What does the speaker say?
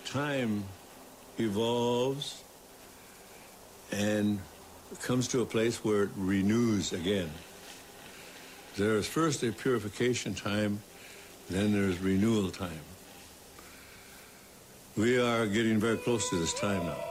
time evolves and comes to a place where it renews again. There is first a purification time, then there's renewal time. We are getting very close to this time now.